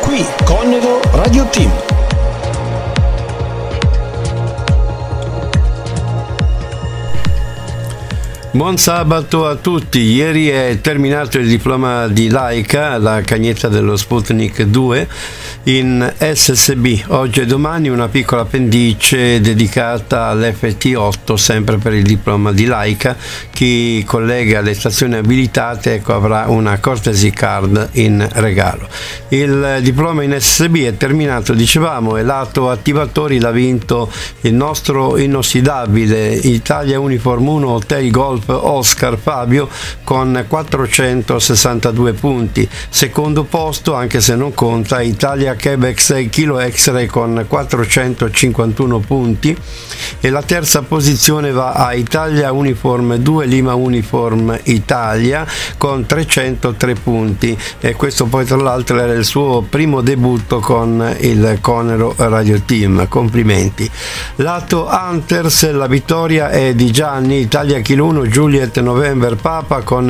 Qui Conero Radio Team. Buon sabato a tutti. Ieri è terminato il diploma di Laika, la cagnetta dello Sputnik 2, in SSB. Oggi e domani una piccola appendice dedicata all'FT8, sempre per il diploma di Laika. Chi collega le stazioni abilitate avrà una courtesy card in regalo. Il diploma in SSB è terminato, dicevamo, e lato attivatori l'ha vinto il nostro inossidabile Italia Uniform 1 Hotel Golf Oscar Fabio con 462 punti. Secondo posto, anche se non conta, Italia Quebec 6 Kilo X-Ray con 451 punti, e la terza posizione va a Italia Uniform 2 Lima Uniform Italia con 303 punti, e questo poi tra l'altro era il suo primo debutto con il Conero Radio Team. Complimenti. Lato Hunters la vittoria è di Gianni, Italia Kilo 1 Juliet November Papa con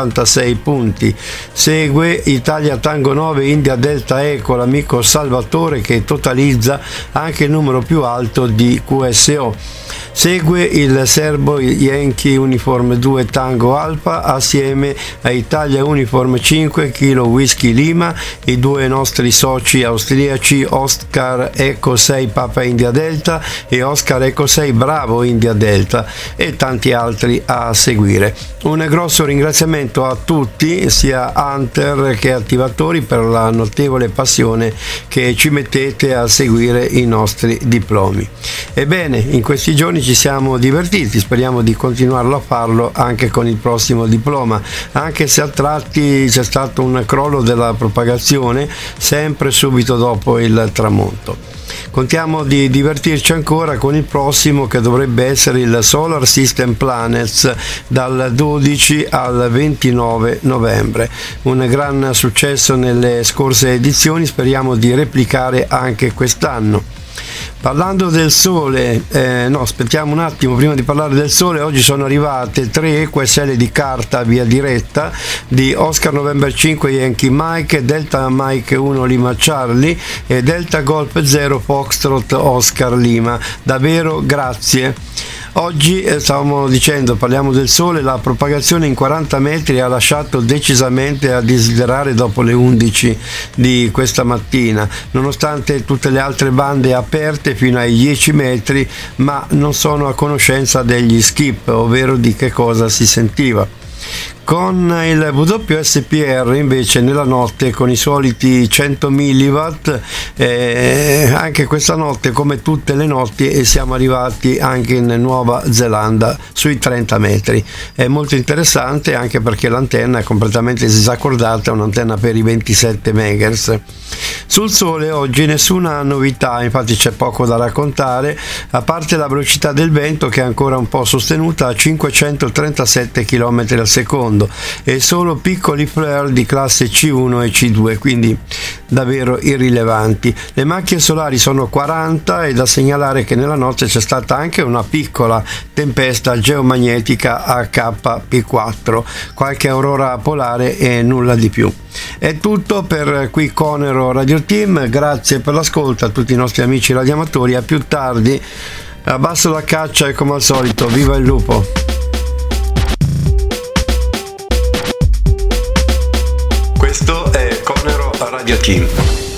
56 punti. Segue Italia Tango 9 India Delta Eco, l'amico Salvatore, che totalizza anche il numero più alto di QSO. Segue il serbo Yankee Uniform 2 Tango Alfa assieme a Italia Uniform 5 Kilo Whisky Lima, i due nostri soci austriaci Oscar Eco 6 Papa India Delta e Oscar Eco 6 Bravo India Delta, e tanti altri a seguire. Un grosso ringraziamento a tutti, sia Hunter che attivatori, per la notevole passione che ci mettete a seguire i nostri diplomi. Ebbene, in questi giorni ci siamo divertiti, speriamo di continuarlo a farlo anche con il prossimo diploma, anche se a tratti c'è stato un crollo della propagazione sempre subito dopo il tramonto. Contiamo di divertirci ancora con il prossimo, che dovrebbe essere il Solar System Planets, dal 12 al 29 novembre. Un gran successo nelle scorse edizioni, speriamo di replicare anche quest'anno. Parlando del sole, aspettiamo un attimo prima di parlare del sole. Oggi sono arrivate 3 QSL di carta via diretta di Oscar November 5 Yankee Mike, Delta Mike 1 Lima Charlie e Delta Golf 0 Foxtrot Oscar Lima. Davvero grazie. Oggi, stavamo dicendo, parliamo del sole, la propagazione in 40 metri ha lasciato decisamente a desiderare dopo le 11 di questa mattina, nonostante tutte le altre bande aperte fino ai 10 metri, ma non sono a conoscenza degli skip, ovvero di che cosa si sentiva. Con il WSPR invece nella notte, con i soliti 100 mW, anche questa notte come tutte le notti siamo arrivati anche in Nuova Zelanda sui 30 metri. È molto interessante anche perché l'antenna è completamente disaccordata, è un'antenna per i 27 MHz. Sul sole oggi nessuna novità, infatti c'è poco da raccontare, a parte la velocità del vento che è ancora un po' sostenuta a 537 km al secondo, e solo piccoli flare di classe C1 e C2, quindi davvero irrilevanti. Le macchie solari sono 40, e da segnalare che nella notte c'è stata anche una piccola tempesta geomagnetica HP4, qualche aurora polare e nulla di più. È tutto per qui Conero Radio Team, grazie per l'ascolto a tutti i nostri amici radioamatori, a più tardi. Abbasso la caccia e come al solito, viva il lupo! Questo è Conero Radio Team.